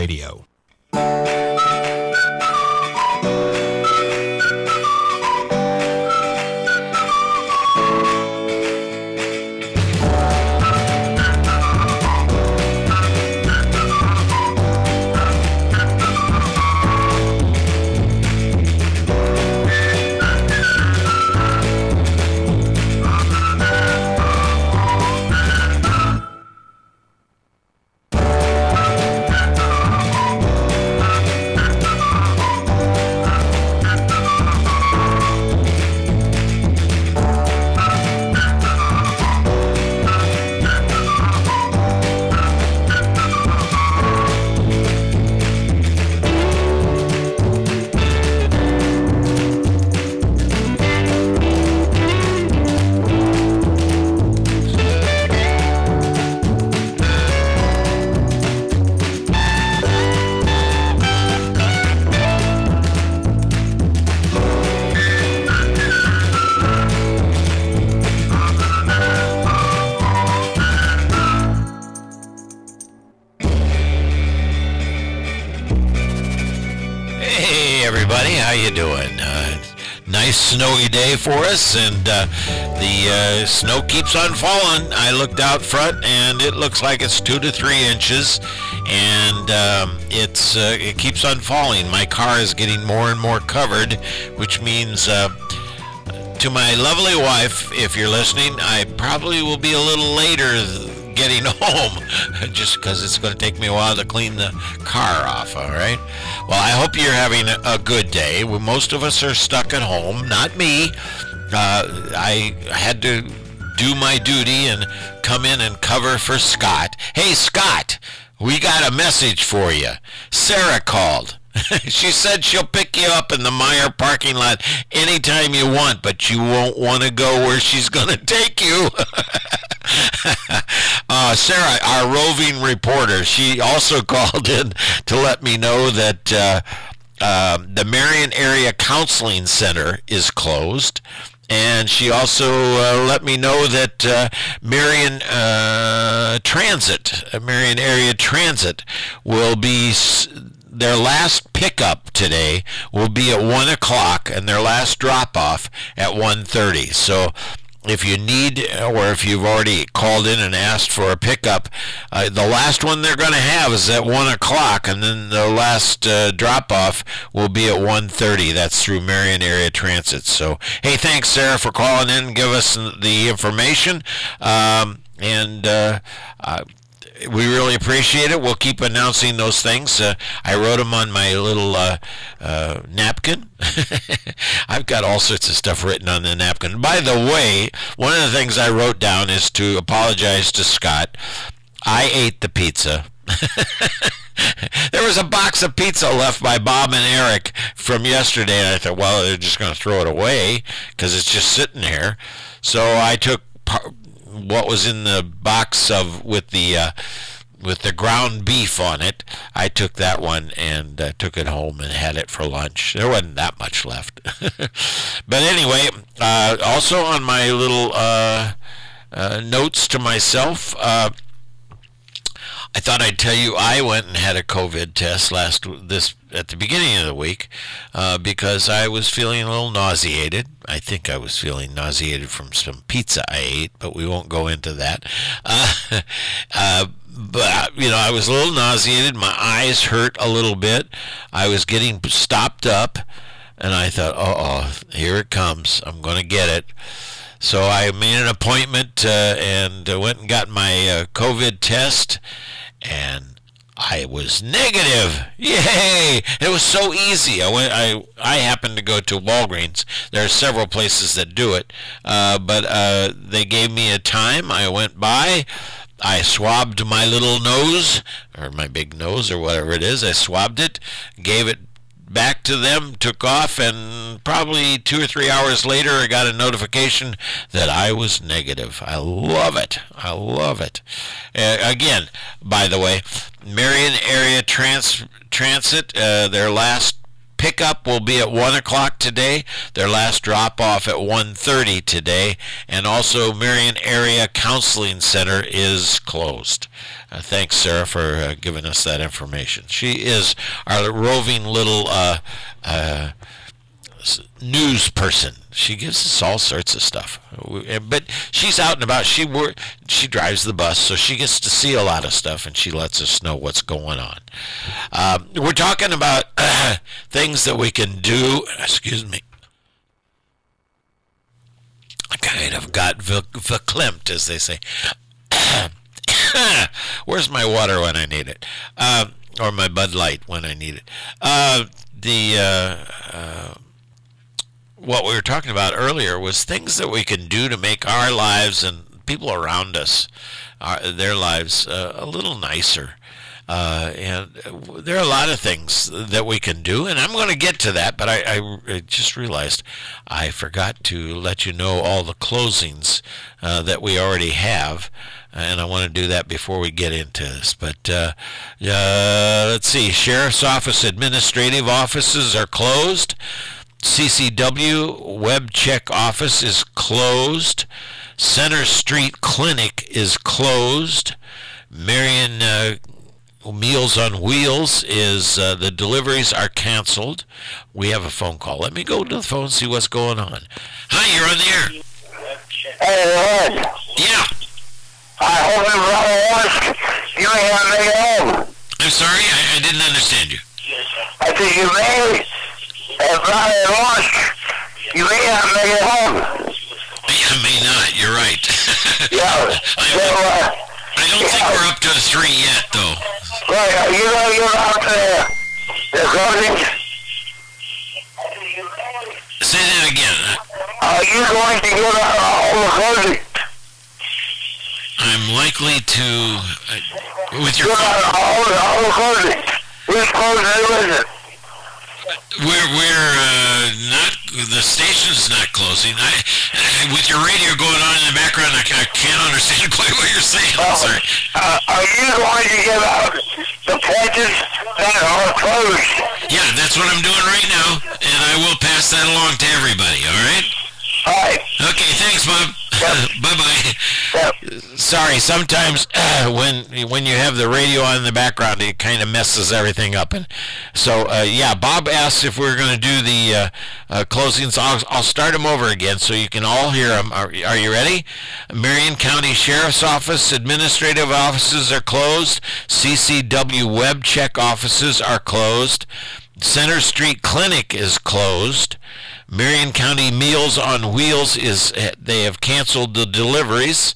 Radio. Snowy day for us, and the snow keeps on falling. I looked out front, and it looks like it's 2 to 3 inches, and it keeps on falling. My car is getting more and more covered, which means to my lovely wife, if you're listening, I probably will be a little later getting home, just because it's going to take me a while to clean the car off. All right. Well, I hope you're having a good day. Well, most of us are stuck at home. Not me. I had to do my duty and come in and cover for Scott. Hey, Scott, we got a message for you. Sarah called. She said she'll pick you up in the Meijer parking lot anytime you want, but you won't want to go where she's going to take you. Sarah, our roving reporter, she also called in to let me know that the Marion Area Counseling Center is closed. And she also let me know that Marion Area Transit will be, their last pickup today will be at 1 o'clock and their last drop-off at 1:30. So if you need, or if you've already called in and asked for a pickup, the last one they're going to have is at 1 o'clock, and then the last drop-off will be at 1:30. That's through Marion Area Transit. So, hey, thanks, Sarah, for calling in and give us the information. We really appreciate it. We'll keep announcing those things. I wrote them on my little napkin. I've got all sorts of stuff written on the napkin. By the way, one of the things I wrote down is to apologize to Scott. I ate the pizza. There was a box of pizza left by Bob and Eric from yesterday, and I thought, well, they're just going to throw it away because it's just sitting here. So I took what was in the box with the ground beef on it. I took that one and took it home and had it for lunch. There wasn't that much left. But anyway, also on my little notes to myself, I thought I'd tell you I went and had a COVID test at the beginning of the week because I was feeling a little nauseated. I think I was feeling nauseated from some pizza I ate, but we won't go into that. But, I was a little nauseated. My eyes hurt a little bit. I was getting stopped up, and I thought, here it comes. I'm going to get it. So I made an appointment and went and got my COVID test, and I was negative. Yay! It was so easy. I happened to go to Walgreens. There are several places that do it, but they gave me a time. I went by. I swabbed my little nose, or my big nose, or whatever it is. I swabbed it, gave it back to them, took off, and probably 2 or 3 hours later I got a notification that I was negative. I love it. I love it. Again, by the way, Marion Area Transit, their last pickup will be at 1 o'clock today. Their last drop-off at 1:30 today. And also, Marion Area Counseling Center is closed. Thanks, Sarah, for giving us that information. She is our roving little news person. She gives us all sorts of stuff, but she's out and about. She drives the bus, so she gets to see a lot of stuff, and she lets us know what's going on. We're talking about things that we can do. Excuse me. I kind of got verklempt, as they say. Where's my water when I need it? Or my Bud Light when I need it? What we were talking about earlier was things that we can do to make our lives and people around us, their lives, a little nicer. And there are a lot of things that we can do, and I'm going to get to that, but I just realized I forgot to let you know all the closings that we already have, and I want to do that before we get into this. But let's see, Sheriff's Office administrative offices are closed. CCW Web Check office is closed. Center Street Clinic is closed. Marion Meals on Wheels is the deliveries are canceled. We have a phone call. Let me go to the phone and see what's going on. Hi, you're on the air. Hey, Ed. Yeah. I hope you may have made it home. I'm sorry, I didn't understand you. I think you may have lost. You may not make it home. I may not. You're right. Yeah. I don't think we're up to a 3 yet, though. Right, you know you're out there. The closing. Say that again. Are you going to give out all the closing? I'm likely to, with your Give out all the closing. Which closing is it? We're not, the station's not closing. With your radio going on in the background, I can't understand quite what you're saying. I'm sorry. Are you going to give out the places that are closed? Yeah, that's what I'm doing right now, and I will pass that along to everybody, all right? All right. Okay, thanks, Bob. Bye-bye. Yep. Sorry, sometimes when you have the radio on in the background, it kind of messes everything up. And so, yeah, Bob asked if we were going to do the closings. I'll start them over again so you can all hear them. Are you ready? Marion County Sheriff's Office administrative offices are closed. CCW Web Check offices are closed. Center Street Clinic is closed. Marion County Meals on Wheels they have canceled the deliveries.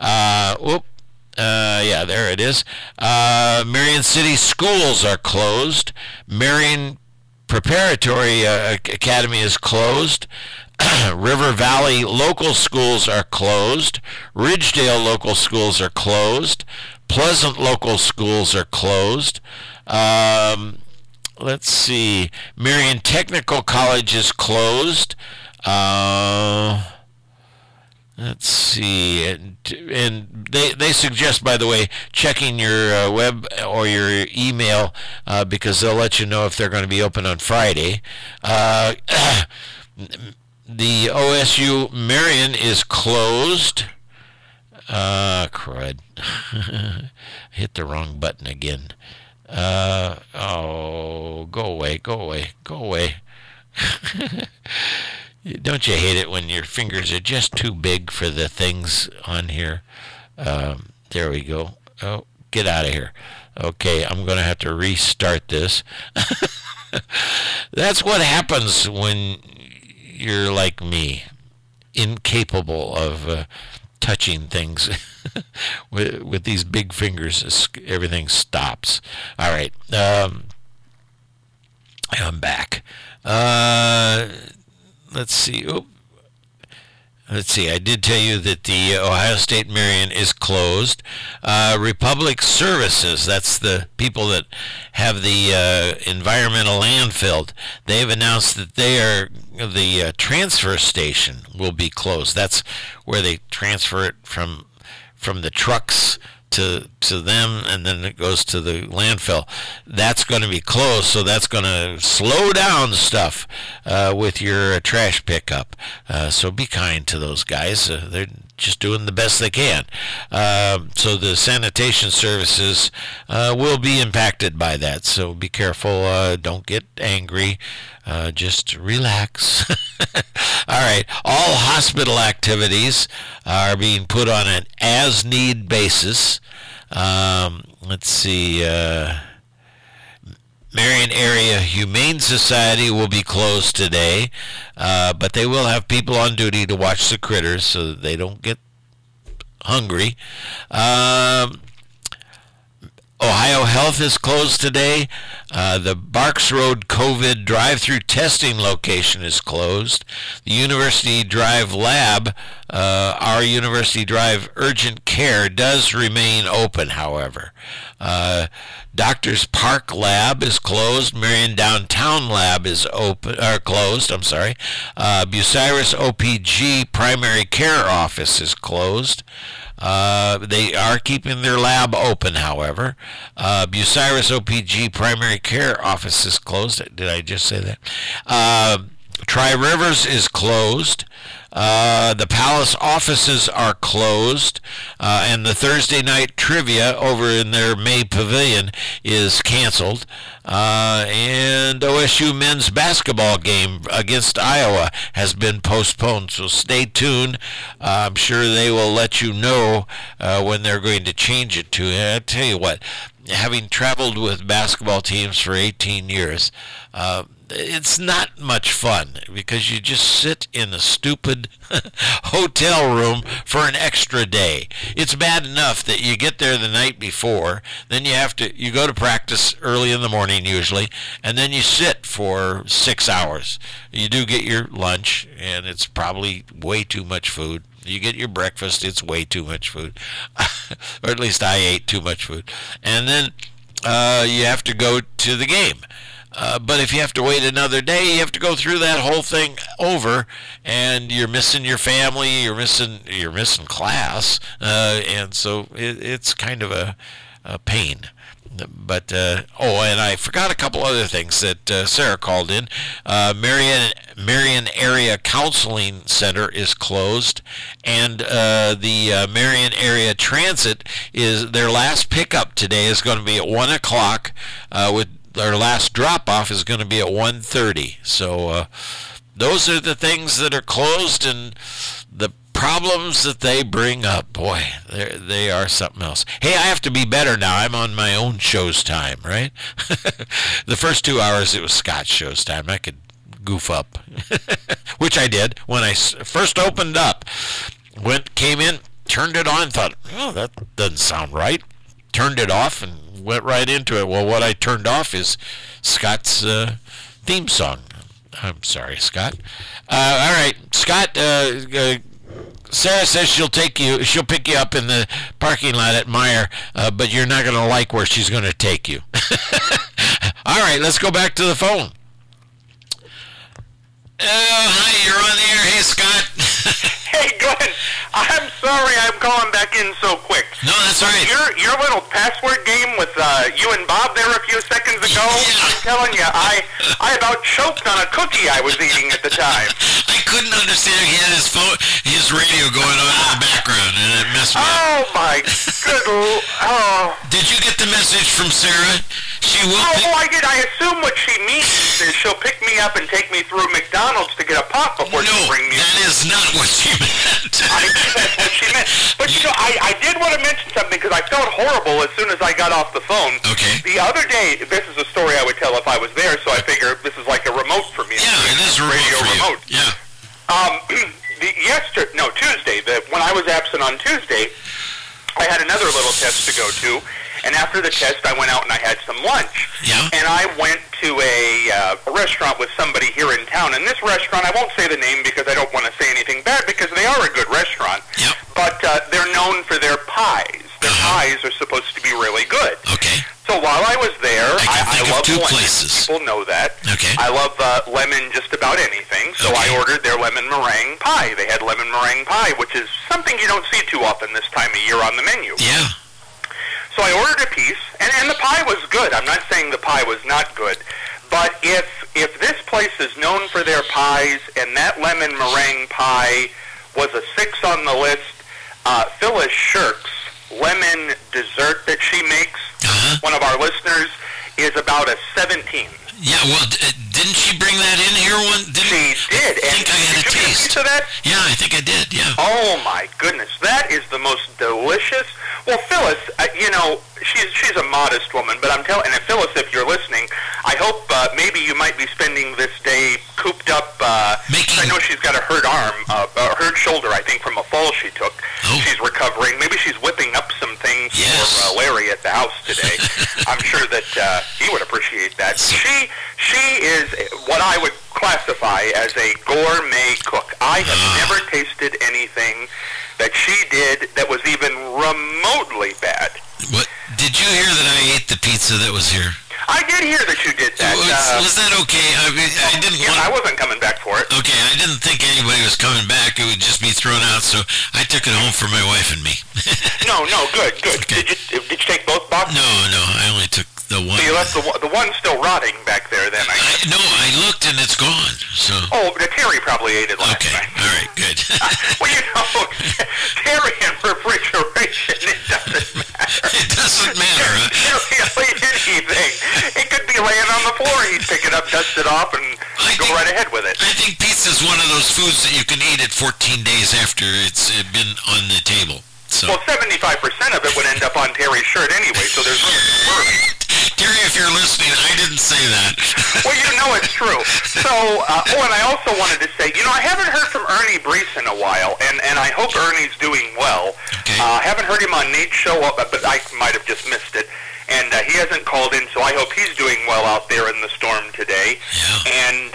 Yeah, there it is. Marion City Schools are closed. Marion Preparatory Academy is closed. River Valley local schools are closed. Ridgedale local schools are closed. Pleasant local schools are closed. Let's see. Marion Technical College is closed. Let's see. And they suggest, by the way, checking your web or your email because they'll let you know if they're going to be open on Friday. The OSU Marion is closed. Crud. Hit the wrong button again. Go away. Don't you hate it when your fingers are just too big for the things on here? There we go. Oh, get out of here. Okay, I'm going to have to restart this. That's what happens when you're like me, incapable of touching things. with these big fingers, everything stops. All right, I'm back. Let's see. I did tell you that the Ohio State Marion is closed. Republic Services, that's the people that have the environmental landfill, they've announced that the transfer station will be closed. That's where they transfer it from the trucks to them, and then it goes to the landfill. That's going to be closed, so that's going to slow down stuff with your trash pickup. So be kind to those guys. They're just doing the best they can. So the sanitation services will be impacted by that. So be careful. Don't get angry. Just relax. All right. All hospital activities are being put on an as-need basis. Let's see. Marion Area Humane Society will be closed today, but they will have people on duty to watch the critters so that they don't get hungry. Ohio Health is closed today. The Barks Road COVID drive-through testing location is closed. The University Drive Lab, our University Drive Urgent Care, does remain open, however. Doctors Park Lab is closed. Marion Downtown Lab is closed. Bucyrus OPG Primary Care Office is closed. They are keeping their lab open, however. Bucyrus OPG Primary Care Office is closed. Did I just say that? Tri-Rivers is closed. The Palace offices are closed. And the Thursday night trivia over in their May Pavilion is canceled. And OSU men's basketball game against Iowa has been postponed. So stay tuned. I'm sure they will let you know when they're going to change it to. And I tell you what, having traveled with basketball teams for 18 years, it's not much fun because you just sit in a stupid hotel room for an extra day. It's bad enough that you get there the night before, then you go to practice early in the morning usually, and then you sit for 6 hours. You do get your lunch, and it's probably way too much food. You get your breakfast, it's way too much food. Or at least I ate too much food. And then you have to go to the game. But if you have to wait another day, you have to go through that whole thing over, and you're missing your family, you're missing class, and so it's kind of a pain. But and I forgot a couple other things that Sarah called in. Marion Area Counseling Center is closed, and the Marion Area Transit their last pickup today is going to be at 1 o'clock with their last drop-off is going to be at 1:30. So those are the things that are closed, and the problems that they bring up, boy, they are something else. Hey, I have to be better now. I'm on my own show's time, right? The first 2 hours, it was Scott's show's time. I could goof up, which I did. When I first opened up, came in, turned it on, thought, oh, that doesn't sound right. Turned it off and went right into it. Well, what I turned off is Scott's theme song. I'm sorry, Scott. All right, Scott. Sarah says she'll pick you up in the parking lot at Meijer, but you're not going to like where she's going to take you. All right, let's go back to the phone. Hi, you're on the air. Hey, Scott. Hey, Glenn. I'm sorry I'm calling back in so quick. No, that's all right. Your little password game with you and Bob there a few seconds ago, yeah. I'm telling you, I about choked on a cookie I was eating at the time. I couldn't understand. He had his radio going on in the background, and it messed me up. Oh, my good Did you get the message from Sarah? She will I did. I assume what she means is she'll pick me up and take me through McDonald's to get a pop before she brings me. No, that is not what she meant. That's what she meant. But, I did want to mention something because I felt horrible as soon as I got off the phone. Okay. The other day, this is a story I would tell if I was there, so I figure this is like a remote for me. Yeah, it is a radio remote. Yeah. Tuesday, when I was absent on Tuesday, I had another little test to go to, and after the test, I went out and I had some lunch. Yeah. And I went to a restaurant with somebody here in town, and this restaurant, I won't say the name because I don't want to say anything bad, because they are a good restaurant, yep. But they're known for their pies. Their pies are supposed to be really good. Okay. So while I was there, I love two lemon. places. People know that. Okay. I love lemon just about anything, so okay. I ordered their lemon meringue pie. They had lemon meringue pie, which is something you don't see too often this time of year on the menu. Yeah. So I ordered a piece, and the pie was good. I'm not saying the pie was not good. But if this place is known for their pies, and that lemon meringue pie was a 6 on the list, Phyllis Shirk's lemon dessert that she makes, one of our listeners, is about a 17. Yeah, well, didn't she bring that in here one? She did. I think I had a taste. Did you get a piece of that? Yeah, I think I did, yeah. Oh, my goodness. That is the most delicious. Well, Phyllis, she's a modest woman, but I'm telling, and Phyllis, if you're listening, I hope maybe you might be spending this day cooped up. I know she's got a hurt arm, hurt shoulder, I think, from a fall she took. Oh. She's recovering. Maybe she's whipping up some things for Larry at the house today. I'm sure that he would appreciate that. She is what I would classify as a gourmet cook. I have never tasted anything that she did that was even remotely bad. What? Did you hear that I ate the pizza that was here? I did hear that you did that. Was that okay? I mean, I didn't want... I wasn't coming back for it. Okay, I didn't think anybody was coming back. It would just be thrown out, so I took it home for my wife and me. No, good. Okay. Did you take both boxes? No, I only took the one. So you left the one still rotting back there then, I guess. No, I looked and it's gone, so... Oh, Terry probably ate it last night. All right, good. Well, Terry and refrigeration, it doesn't matter. It doesn't matter, huh? Really anything. It could be laying on the floor. He'd pick it up, dust it off, and go right ahead with it. I think pizza is one of those foods that you can eat it 14 days after it's been on the table. So. Well, 75% of it would end up on Terry's shirt anyway, so there's really no worry. Terry, if you're listening, I didn't say that. Well, you know it's true. So, and I also wanted to say, I haven't heard from Ernie Brees in a while, and I hope Ernie's doing well. Okay. I haven't heard him on Nate's show, but I might have just missed it. And he hasn't called in, so I hope he's doing well out there in the storm today. Yeah. And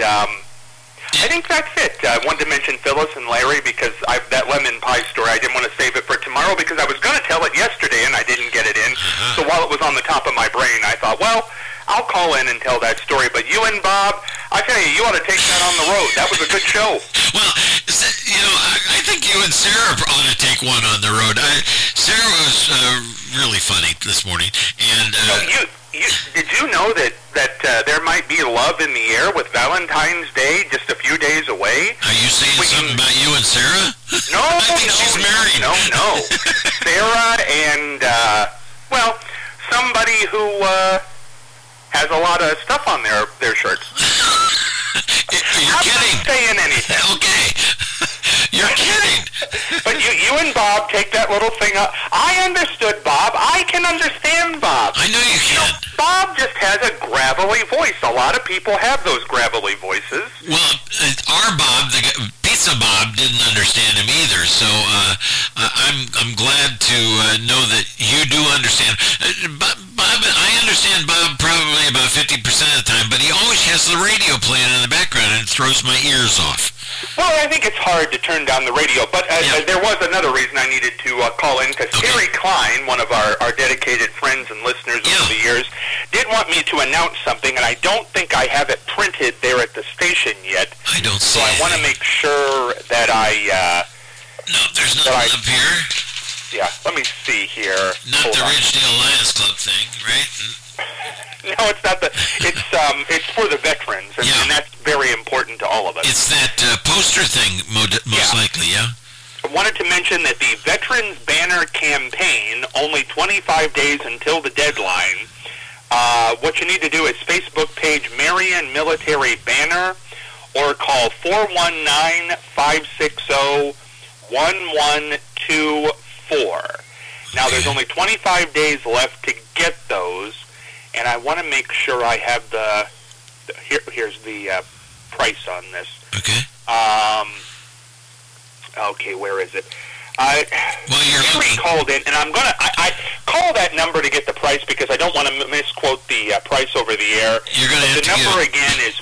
I think that's it. I wanted to mention Phyllis and Larry because that lemon pie story, I didn't want to save it for tomorrow because I was going to tell it yesterday and I didn't get it in. So while it was on the top of my brain, I thought, well, I'll call in and tell that story. But you and Bob, I tell you ought to take that on the road. That was a good show. Well, I think you and Sarah ought to take one on the road. Sarah was really funny this morning. And did you know that there might be love in the air with Valentine's Day just a few days away? Are you saying something about you and Sarah? No, I think she's married. No. Sarah and, somebody who has a lot of stuff on their shirts. You're kidding. I'm not saying anything. Okay. You're kidding. But you and Bob take that little thing up. I understood Bob. I can understand Bob. I know you can. Bob just has a gravelly voice. A lot of people have those gravelly voices. Well, our Bob, Pizza Bob, didn't understand him either. So I'm glad to know that you do understand. Bob, I understand Bob probably about 50% of the time, but he always has the radio playing in the background and it throws my ears off. Well, I think it's hard to turn down the radio, but there was another reason I needed to call in, because Terry Klein, one of our dedicated friends and listeners over the years, did want me to announce something, and I don't think I have it printed there at the station yet. I don't see it. So I want to make sure that No, there's nothing up here. Yeah, let me see here. Not the Ridgedale Lions Club thing, right? No, it's not it's for the veterans, and that's very important to all of us. It's that poster thing, most likely, yeah? I wanted to mention that the Veterans Banner Campaign, only 25 days until the deadline. What you need to do is Facebook page Marion Military Banner, or call 419-560-1124. Now, there's only 25 days left to get those, and I want to make sure I have here's the price on this. Okay. Okay, where is it? Henry called in, and I call that number to get the price because I don't want to misquote the price over the air. You're going to have the number again is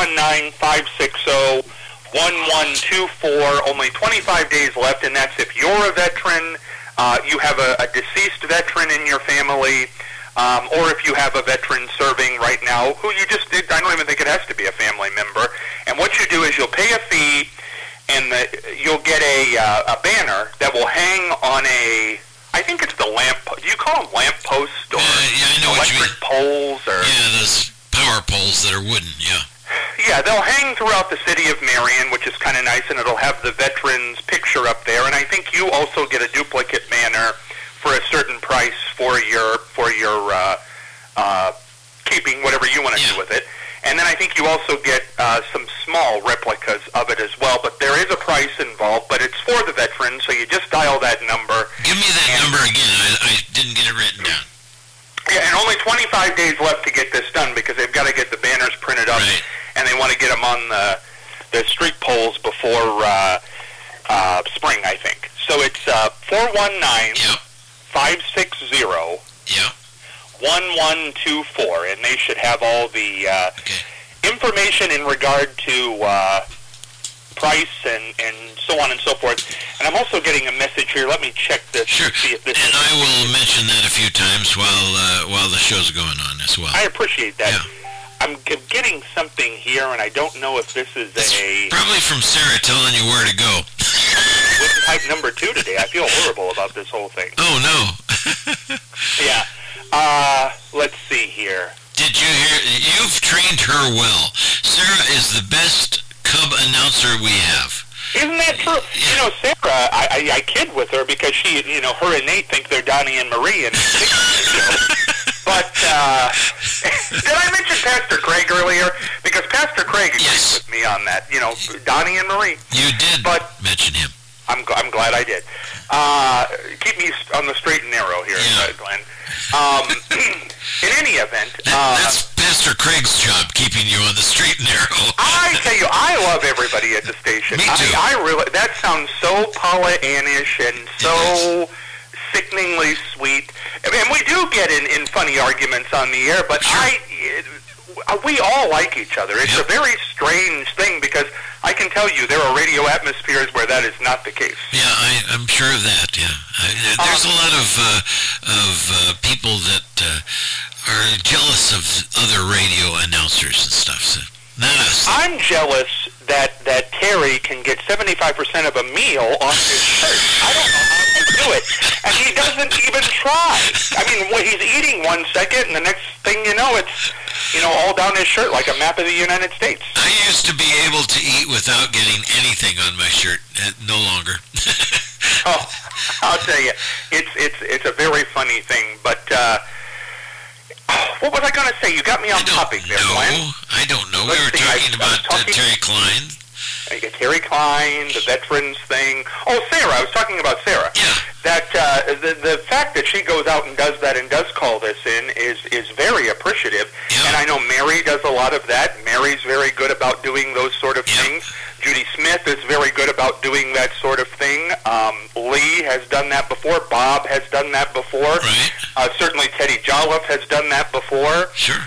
419-560-1124. Only 25 days left, and that's if you're a veteran, you have a deceased veteran in your family, or if you have a veteran serving right now who you just did. I don't even think it has to be a family member. And what you do is you'll pay a fee, and you'll get a banner that will hang on a I think it's the lamp. Do you call them lamp posts or yeah, I know what you mean. electric poles? Or yeah, those power poles that are wooden. Yeah. Yeah, they'll hang throughout the city of Marion, which is kind of nice, and it'll have the veterans picture up there. And I think you also get a duplicate banner for a certain price for your keeping, whatever you want to do with it. And then I think you also get some small replicas of it as well. But there is a price involved, but it's for the veterans, so you just dial that number. Give me that number again. I didn't get it written down. Yeah, and only 25 days left to get this done because they've got to get the banners printed up, right. And they want to get them on the street poles before spring, I think. So it's 419-560 1124, and they should have all the information in regard to price and so on and so forth. And I'm also getting a message here. Let me check this and see if this and I will mention that a few times while the show's going on as well. I appreciate that. Yeah. I'm getting something here, and I don't know if this is probably from Sarah telling you where to go. With type number 2 today. I feel horrible about this whole thing. Oh, no. Yeah. Let's see here. Did you hear? You've trained her well. Sarah is the best Cub announcer we have. Isn't that true? Yeah. You know, Sarah, I kid with her because she, her and Nate think they're Donnie and Marie and But, did I mention Pastor Craig earlier? Because Pastor Craig agrees with me on that. Donnie and Marie. You did mention him. I'm glad I did. Keep me on the straight and narrow here, Glenn. In any event... that's Pastor Craig's job, keeping you on the straight and narrow. I tell you, I love everybody at the station. Me too. I really... That sounds so Pollyannish and so sickeningly sweet. I mean, we do get in funny arguments on the air, but we all like each other. It's a very strange thing because I can tell you there are radio atmospheres where that is not the case. Yeah, I'm sure of that. Yeah, there's a lot of people that are jealous of other radio announcers and stuff. So not us. I'm jealous that Terry can get 75% of a meal on his shirt. I don't know how to do it, and he doesn't even try. I mean, he's eating 1 second, and the next thing you know, it's all down his shirt like a map of the United States. I used to be able to eat without getting anything on my shirt. No longer. Oh, I'll tell you, it's a very funny thing. But what was I going to say? You got me off topic there, Glenn. I don't know. We were talking about Terry Klein. Terry Klein, the veterans thing. Oh, Sarah. I was talking about Sarah. Yeah. That the fact that she goes out and does that and does call this in is very appreciative. Yeah. And I know Mary does a lot of that. Mary's very good about doing those sort of things. Judy Smith is very good about doing that sort of thing. Lee has done that before. Bob has done that before. Right. Certainly Teddy Jolliffe has done that before. Sure.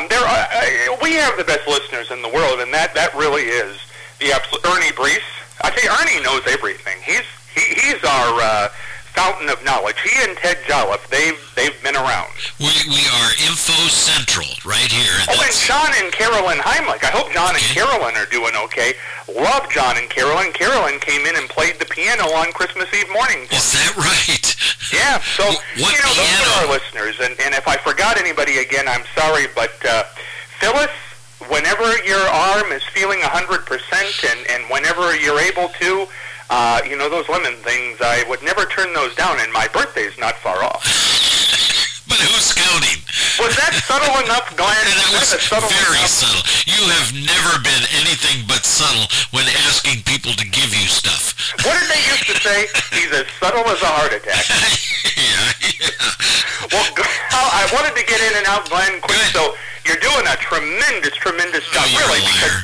We have the best listeners in the world, and that really is the absolute. Ernie Brees. I tell you, Ernie knows everything. He's our fountain of knowledge. He and Ted Jolliffe, they've been around. We are Info Central right here. And John and Carolyn Heimlich. I hope John and Carolyn are doing okay. Love John and Carolyn. Carolyn came in and played the piano on Christmas Eve morning. Is that right? Yeah. So what piano? Those are our listeners. And if I forgot anybody again, I'm sorry. But Phyllis, whenever your arm is feeling 100%, and whenever you're able to. Those lemon things, I would never turn those down, and my birthday's not far off. But who's counting? Was that subtle enough, Glenn? That was very subtle. You have never been anything but subtle when asking people to give you stuff. What did they used to say? He's as subtle as a heart attack. Yeah. Well, I wanted to get in and out, Glenn, quick, so you're doing a tremendous job, really.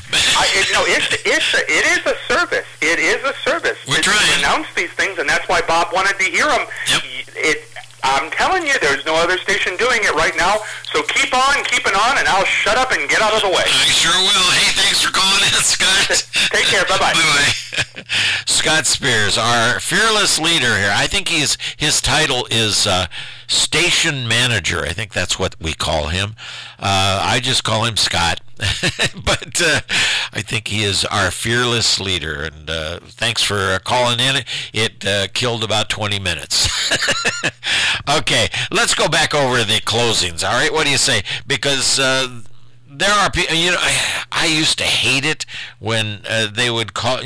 It is a service. It is a service. We're trying to announce these things, and that's why Bob wanted to hear them. Yep. I'm telling you, there's no other station doing it right now. So keep on keeping on, and I'll shut up and get out of the way. I sure will. Hey, thanks for calling in, Scott. Take care. Bye-bye. Bye-bye. Scott Spears, our fearless leader here. I think his title is station manager. I think that's what we call him. I just call him Scott. But I think he is our fearless leader. And thanks for calling in. It killed about 20 minutes. Okay, let's go back over the closings. All right, what do you say? Because there are people, I used to hate it when they would call,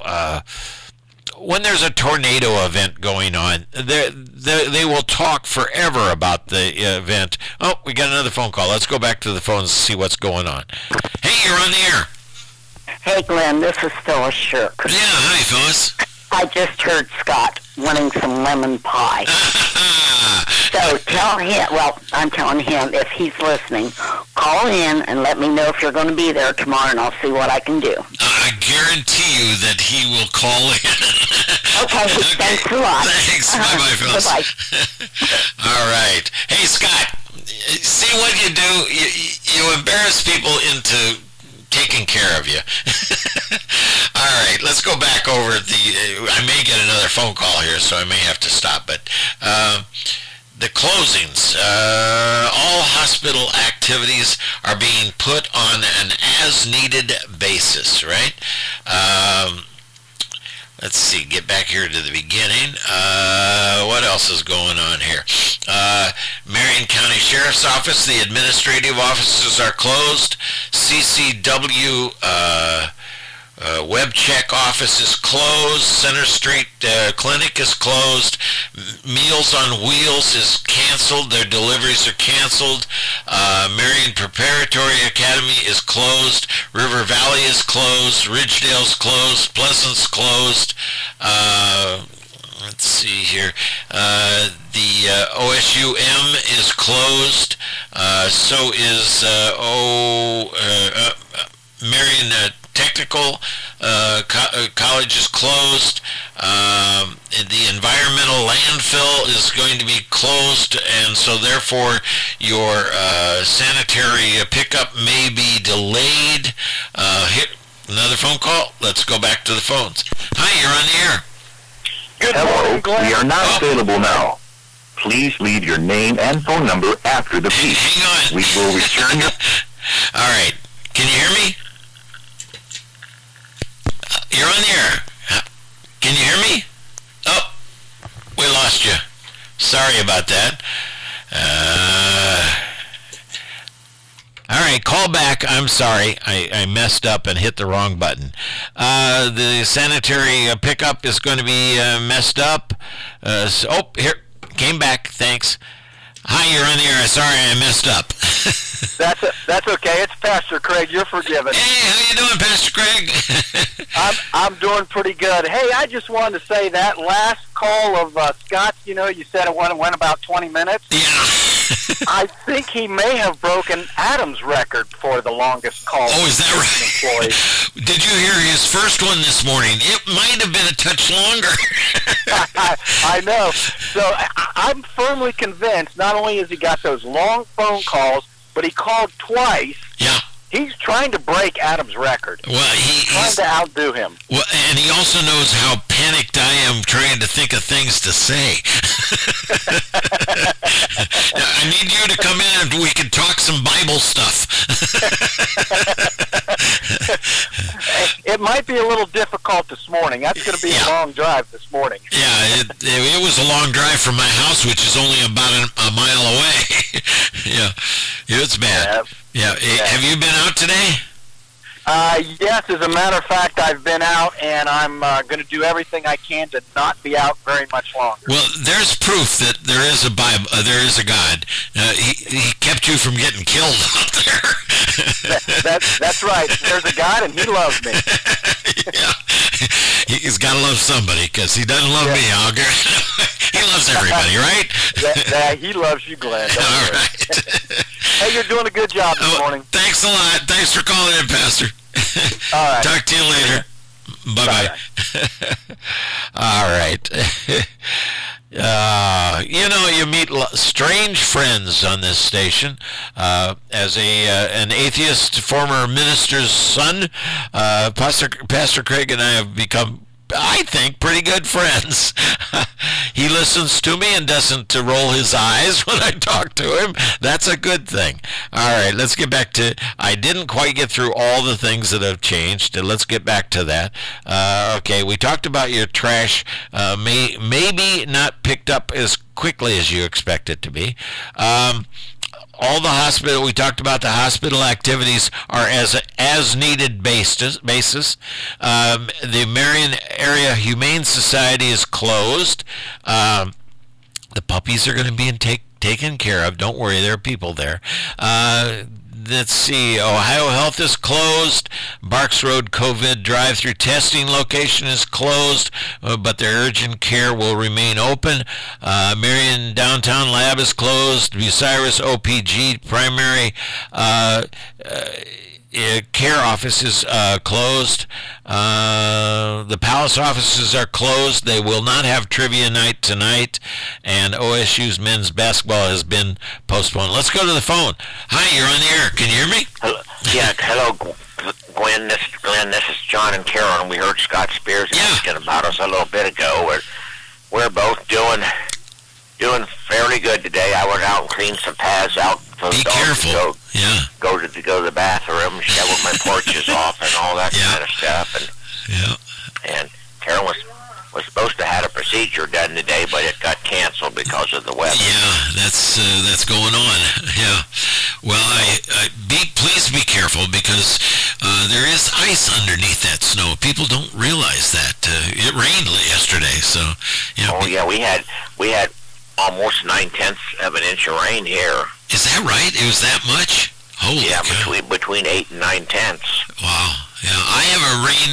when there's a tornado event going on, they will talk forever about the event. Oh, we got another phone call. Let's go back to the phones and see what's going on. Hey, you're on the air. Hey, Glenn, this is Phyllis Shirk. Yeah, hi, Phyllis. I just heard Scott wanting some lemon pie. So tell him, I'm telling him, if he's listening, call in and let me know if you're going to be there tomorrow, and I'll see what I can do. I guarantee you that he will call in. Okay, thanks a lot. Thanks. Bye-bye, Phyllis. Bye-bye. All right. Hey, Scott, see what you do? You embarrass people into taking care of you. All right, let's go back over I may get another phone call here, so I may have to stop, but the closings, all hospital activities are being put on an as-needed basis, right? Let's see, get back here to the beginning. What else is going on here? Marion County Sheriff's Office, the administrative offices are closed. CCW Web Check office is closed. Center Street Clinic is closed. Meals on Wheels is canceled. Their deliveries are canceled. Marion Preparatory Academy is closed. River Valley is closed. Ridgedale's closed. Pleasant's closed. Let's see here. The OSUM is closed. So is Marion Technical College is closed. The environmental landfill is going to be closed, and so therefore your sanitary pickup may be delayed. Hit another phone call. Let's go back to the phones. Hi, you're on the air. Good Hello, morning, Glenn. we are not available now. Please leave your name and phone number after the beep. Hang on. We will return your... All right. Can you hear me? You're on the air. Can you hear me? Oh, we lost you. Sorry about that. All right, call back. I'm sorry. I messed up and hit the wrong button. The sanitary pickup is going to be messed up. Here. Came back. Thanks. Hi, you're on the air. Sorry, I messed up. That's okay. It's Pastor Craig. You're forgiven. Hey, how you doing, Pastor Craig? I'm doing pretty good. Hey, I just wanted to say that last call of Scott's, you said it went about 20 minutes. Yeah. I think he may have broken Adam's record for the longest call. Oh, is that right? Did you hear his first one this morning? It might have been a touch longer. I know. So I'm firmly convinced not only has he got those long phone calls, but he called twice. Yeah. He's trying to break Adam's record. Well, he's trying to outdo him. Well, and he also knows how panicked I am trying to think of things to say. I need you to come in and we can talk some Bible stuff. It might be a little difficult this morning. That's going to be a long drive this morning. Yeah, it was a long drive from my house, which is only about a mile away. Yeah, it's bad. Yeah. Have you been out today? Yes, as a matter of fact, I've been out, and I'm going to do everything I can to not be out very much longer. Well, there's proof that there is a Bible, there is a God. He kept you from getting killed out there. That's right. There's a God, and He loves me. Yeah, he's got to love somebody, because he doesn't love me. He loves everybody, right? He loves you, Glenn. All right. Hey, you're doing a good job this morning. Thanks a lot. Thanks for calling in, Pastor. All right. Talk to you later. Bye-bye. All right. You meet strange friends on this station. As an atheist former minister's son, Pastor Craig and I have become I think, pretty good friends. He listens to me and doesn't roll his eyes when I talk to him. That's a good thing. All right, let's get back to, I didn't quite get through all the things that have changed. Let's get back to that. Okay, we talked about your trash maybe not picked up as quickly as you expect it to be. All the hospital, we talked about the hospital activities are as needed basis. The Marion Area Humane Society is closed. The puppies are going to be taken care of. Don't worry, there are people there. Let's see, Ohio Health is closed. Barks Road COVID drive-through testing location is closed, but their urgent care will remain open. Marion Downtown Lab is closed. Bucyrus OPG primary care office is closed. The Palace offices are closed. They will not have trivia night tonight, and OSU's men's basketball has been postponed. Let's go to the phone. Hi, you're on the air. Can you hear me? Hello, Glenn. This is John and Carol, and we heard Scott Spears asking about us a little bit ago. We're both doing fairly good today. I went out and cleaned some paths out for the dogs to go to the bathroom, shovel my porches off, and all that kind of stuff. And Carol was supposed to have a procedure done today, but it got canceled because of the weather. Yeah, that's going on. Yeah. Well, please be careful because there is ice underneath that snow. People don't realize that. It rained yesterday, so yeah. Oh yeah, we had almost 9/10 of an inch of rain here. Is that right? It was that much? Holy cow. between 8 and 9/10. Wow. Yeah, I have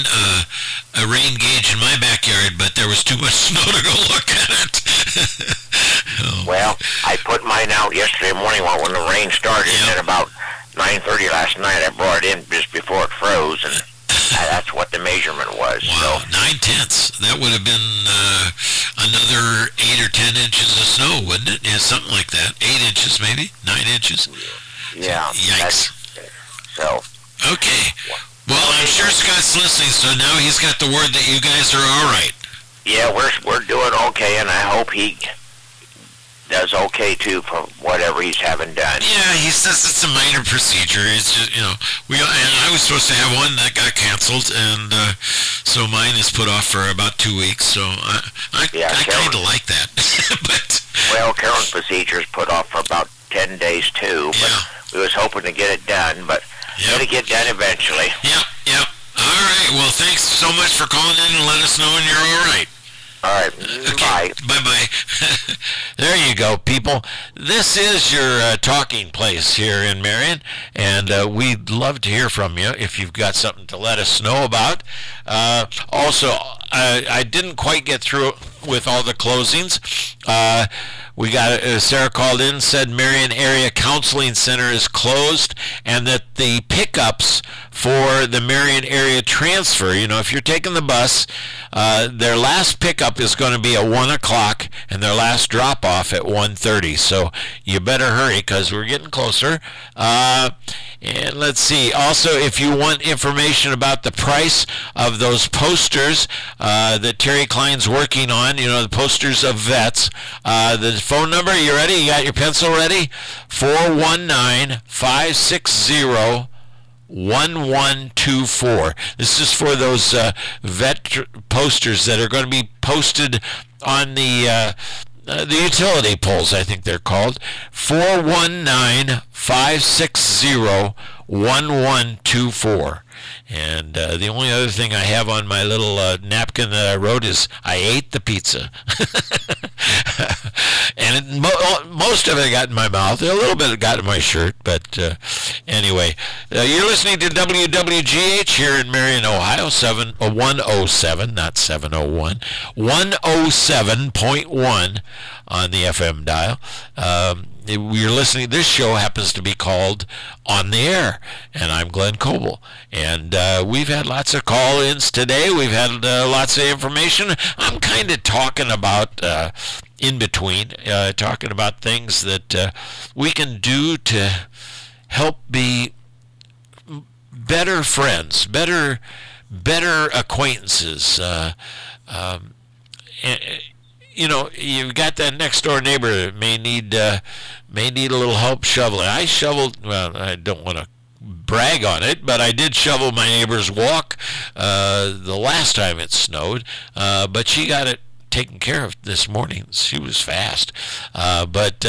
a rain gauge in my backyard, but there was too much snow to go look at it. Well, I put mine out yesterday morning when the rain started, and about 9:30 last night I brought it in just before it froze, and that's what the measurement was. Wow, so 9/10. That would have been another 8 or 10 inches of snow, wouldn't it? Yeah, something like that. 8 inches, maybe 9 inches. Yeah. Yikes. So. Okay. Well, I'm sure Scott's listening, so now he's got the word that you guys are all right. Yeah, we're doing okay, and I hope he does okay too for whatever he's having done. Yeah, he says it's a minor procedure. It's just, and I was supposed to have one that got canceled, and so mine is put off for about 2 weeks. So I kind of like that. Well, Carol's procedure is put off for about 10 days too. But we was hoping to get it done, but it'll get done eventually. Yep. All right. Well, thanks so much for calling in and letting us know when you're all right. All right. Okay. Bye-bye. There you go, people. This is your talking place here in Marion, and we'd love to hear from you if you've got something to let us know about. Also, I didn't quite get through with all the closings. We got Sarah called in, said Marion Area Counseling Center is closed, and that the pickups for the Marion Area transfer, if you're taking the bus, their last pickup is going to be at 1 o'clock, and their last drop-off at 1:30. So you better hurry because we're getting closer. And let's see. Also, if you want information about the price of those posters that Terry Klein's working on, the posters of vets, the phone number, you ready? You got your pencil ready? 419-560-1124. This is for those vet posters that are going to be posted on the utility poles, I think they're called. 419-560-1124. And the only other thing I have on my little napkin that I wrote is, I ate the pizza. And most of it got in my mouth. A little bit got in my shirt. But anyway, you're listening to WWGH here in Marion, Ohio, 107, not 701, 107.1 on the FM dial. We're listening. This show happens to be called On the Air, and I'm Glenn Coble. And we've had lots of call-ins today. We've had lots of information. I'm kind of talking about in between, talking about things that we can do to help be better friends, better better acquaintances. You know, you've got that next door neighbor that may need a little help shoveling. I shoveled. Well, I don't want to brag on it, but I did shovel my neighbor's walk the last time it snowed. But she got it taken care of this morning. She was fast. But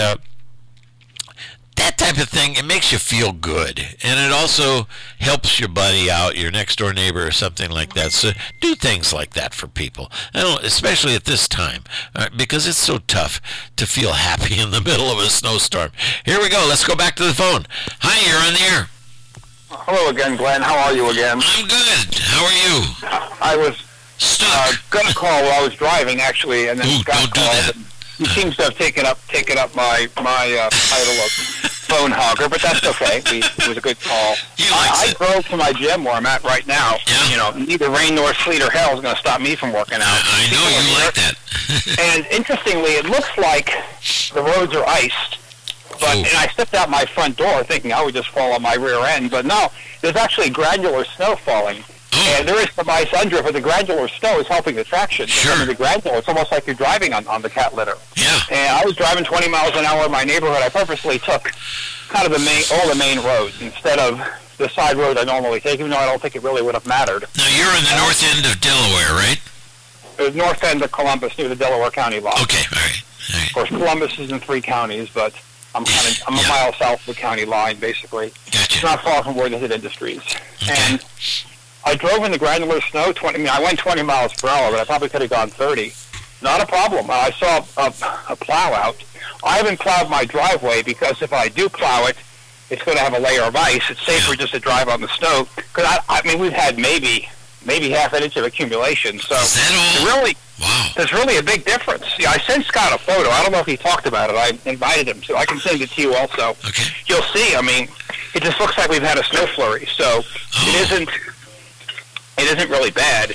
that type of thing, it makes you feel good, and it also helps your buddy out, your next door neighbor or something like that. So do things like that for people, especially at this time, because it's so tough to feel happy in the middle of a snowstorm. Here we go. Let's go back to the phone. Hi, you're on the air. Hello again, Glenn. How are you again? I'm good. How are you? I was stuck. going to call while I was driving, actually, and then Ooh, Scott don't do called. that. He seems to have taken up my title of phone hogger, but that's okay. It was a good call. I drove to my gym where I'm at right now. Yeah. You know, neither rain nor sleet or hail is going to stop me from working out. I know you like that. And interestingly, it looks like the roads are iced. But and I stepped out my front door thinking I would just fall on my rear end, but no, there's actually granular snow falling. And there is some ice under it, but the granular snow is helping the traction. Sure. The granular, it's almost like you're driving on the cat litter. Yeah. And I was driving 20 miles an hour in my neighborhood. I purposely took kind of all the main roads instead of the side road I normally take, even though I don't think it really would have mattered. Now, you're in the north end of Delaware, right? The north end of Columbus, near the Delaware County line. Okay, all right. Of course, Columbus is in 3 counties, but I'm a mile south of the county line, basically. Gotcha. It's not far from where they hit Industries. Okay. And I drove in the granular snow. I went 20 miles per hour, but I probably could have gone 30. Not a problem. I saw a plow out. I haven't plowed my driveway because if I do plow it, it's going to have a layer of ice. It's safer just to drive on the snow. Because I mean, we've had maybe half an inch of accumulation. So there's really a big difference. Yeah, I sent Scott a photo. I don't know if he talked about it. I invited him, so I can send it to you also. Okay. You'll see. I mean, it just looks like we've had a snow flurry. So it isn't really bad.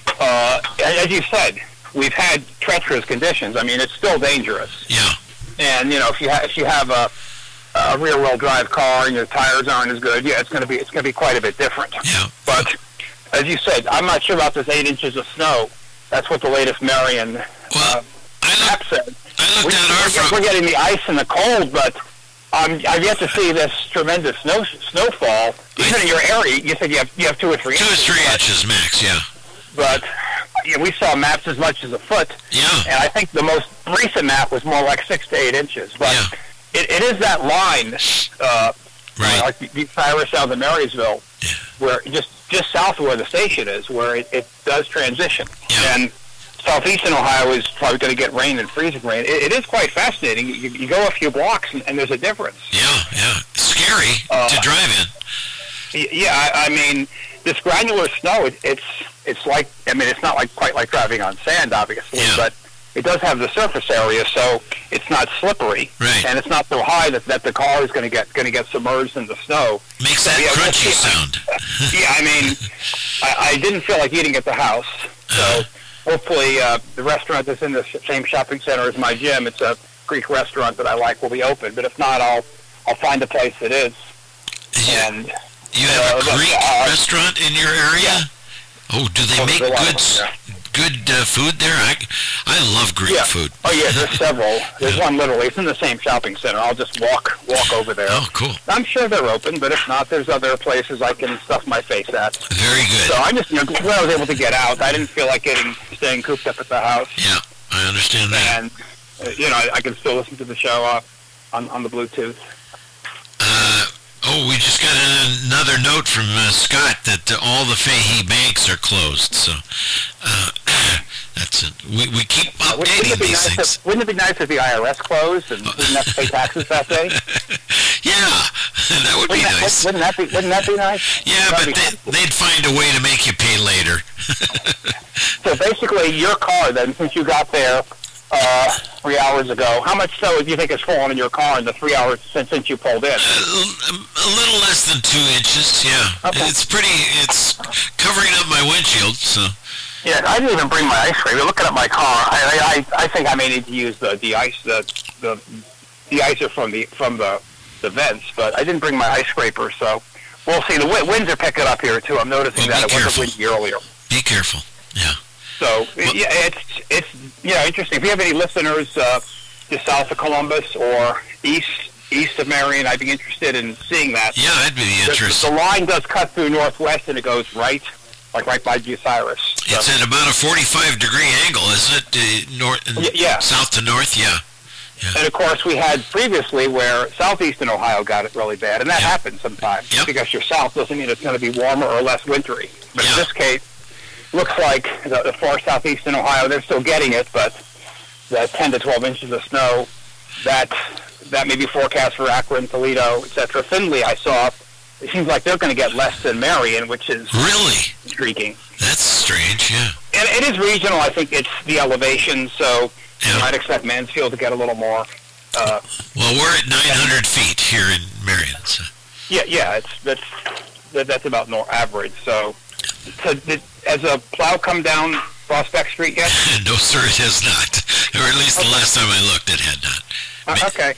As you said, we've had treacherous conditions. I mean, it's still dangerous. Yeah. And you know, if you have a rear-wheel drive car and your tires aren't as good, it's going to be quite a bit different. Yeah. But as you said, I'm not sure about this 8 inches of snow. That's what the latest Marion map said. We're getting the ice and the cold, but I've yet to see this tremendous snowfall. Even in your area, you said you have 2 or 3 inches. 2 or 3 inches max, yeah. But we saw maps as much as a foot. Yeah. And I think the most recent map was more like 6 to 8 inches. But it is that line, like the Cyrus south of Marysville, where just south of where the station is, where it does transition. Yeah. And southeastern Ohio is probably going to get rain and freezing rain. It is quite fascinating. You go a few blocks and there's a difference. Yeah. Scary to drive in. Yeah, I mean, this granular snow, it's like, I mean, it's not quite like driving on sand, obviously, but it does have the surface area, so it's not slippery, and it's not so high that the car is going to get submerged in the snow. Makes that crunchy sound. Yeah, I mean, I didn't feel like eating at the house, so hopefully the restaurant that's in the same shopping center as my gym, it's a Greek restaurant that I like, will be open. But if not, I'll find a place that is. And you have a Greek restaurant in your area? Yeah. Oh, do they make good food there? I love Greek food. Oh yeah, there's several. There's one literally. It's in the same shopping center. I'll just walk over there. Oh, cool. I'm sure they're open, but if not, there's other places I can stuff my face at. Very good. So I'm just, when I was able to get out, I didn't feel like staying cooped up at the house. Yeah, I understand that. And I can still listen to the show on the Bluetooth. We just got another note from Scott that all the Fahey banks are closed. So that's it. We keep updating these things. Wouldn't it be nice if the IRS closed and didn't have to pay taxes that day? Yeah, that would be nice. Wouldn't that be nice? Yeah, but they'd find a way to make you pay later. So basically, your car then, since you got there 3 hours ago, how much snow do you think has fallen in your car in the 3 hours since you pulled in? A little less than 2 inches, yeah. Okay. It's covering up my windshield, so. Yeah, I didn't even bring my ice scraper. Looking at my car, I think I may need to use the de-icer from the vents, but I didn't bring my ice scraper, so We'll see. The winds are picking up here too. I'm noticing that it wasn't windy earlier. Be careful. Yeah. So it's interesting. If you have any listeners just south of Columbus or east of Marion, I'd be interested in seeing that. Yeah, I'd be interested. The line does cut through northwest and it goes right by Bucyrus. So. It's at about a 45-degree angle, isn't it? South to north, yeah. And of course, we had previously where southeastern Ohio got it really bad, and that happens sometimes. Yep. Because you're south doesn't mean it's going to be warmer or less wintry. But in this case, looks like the far southeastern Ohio, they're still getting it, but the 10 to 12 inches of snow, that may be forecast for Akron, Toledo, etc. Findlay, I saw, it seems like they're going to get less than Marion, which is really intriguing. That's strange, yeah. And it is regional. I think it's the elevation, so you might expect Mansfield to get a little more. Well, we're at 900 feet here in Marion. So. Yeah, that's about average. So has a plow come down Prospect Street yet? No, sir, it has not. Or at least the last time I looked, it had not. Okay.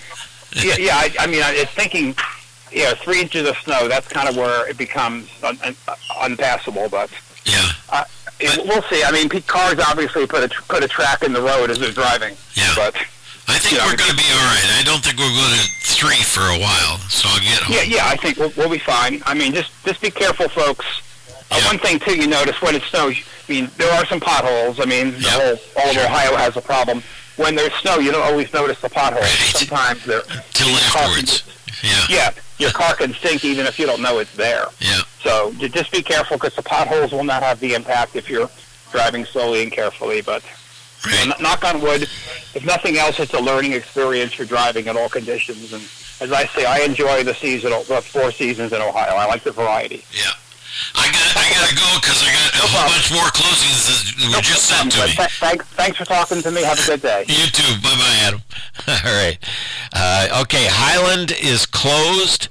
I mean, it's thinking, 3 inches of snow, that's kind of where it becomes unpassable, but... Yeah. We'll see. I mean, cars obviously put a track in the road as they're driving. Yeah. But I think we're going to be all right. I don't think we're going to 3 for a while, so I'll get home. Yeah, I think we'll be fine. I mean, just be careful, folks. One thing, too, you notice when it snows, I mean, there are some potholes. I mean, all of Ohio has a problem. When there's snow, you don't always notice the potholes. Right. Sometimes they're... Until afterwards. Yeah, your car can sink even if you don't know it's there. Yeah. So just be careful because the potholes will not have the impact if you're driving slowly and carefully. But knock on wood, if nothing else, it's a learning experience for driving in all conditions. And as I say, I enjoy the 4 seasons in Ohio. I like the variety. Yeah. I gotta go because I got a whole bunch more closings that were just sent to me. Thanks for talking to me. Have a good day. You too. Bye-bye, Adam. All right. Okay, Highland is closed.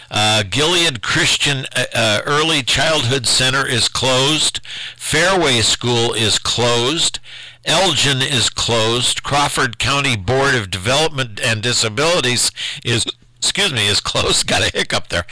Gilead Christian Early Childhood Center is closed. Fairway School is closed. Elgin is closed. Crawford County Board of Development and Disabilities is closed. Got a hiccup there.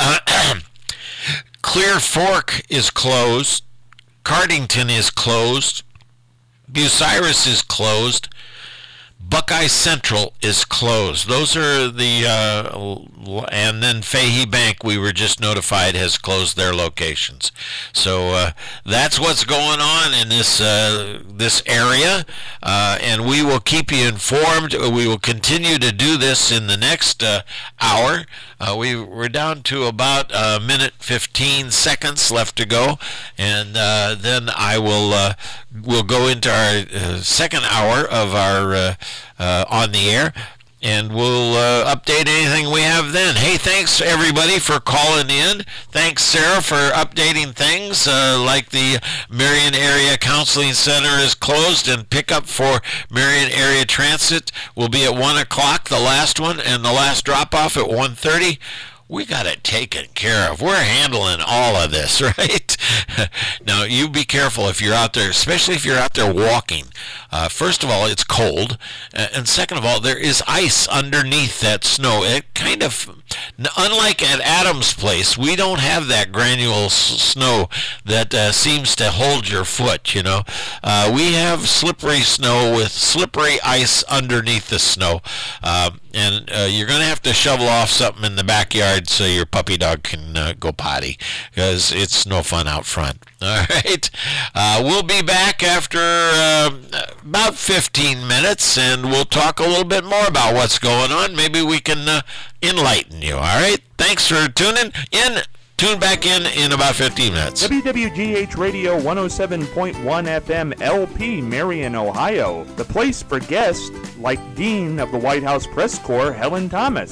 Clear Fork is closed. Cardington is closed. Bucyrus is closed. Buckeye Central is closed. Those are and then Fahey Bank, we were just notified, has closed their locations. So that's what's going on in this area, and we will keep you informed. We will continue to do this in the next hour. We're down to about a minute 15 seconds left to go, and then I will go into our second hour of our on the air, and we'll update anything we have then. Hey, thanks everybody for calling in. Thanks, Sarah, for updating things like the Marion Area Counseling Center is closed, and pickup for Marion Area Transit will be at 1 o'clock, the last one, and the last drop-off at 1:30. We got it taken care of. We're handling all of this, right? Now, you be careful if you're out there, especially if you're out there walking. First of all, it's cold. And second of all, there is ice underneath that snow. It kind of, unlike at Adam's place, we don't have that granule snow that seems to hold your foot, you know. We have slippery snow with slippery ice underneath the snow. And you're going to have to shovel off something in the backyard so your puppy dog can go potty, because it's no fun out front. All right. We'll be back after about 15 minutes, and we'll talk a little bit more about what's going on. Maybe we can enlighten you. All right. Thanks for tuning in. Tune back in about 15 minutes. WWGH Radio 107.1 FM LP, Marion, Ohio. The place for guests like Dean of the White House Press Corps, Helen Thomas.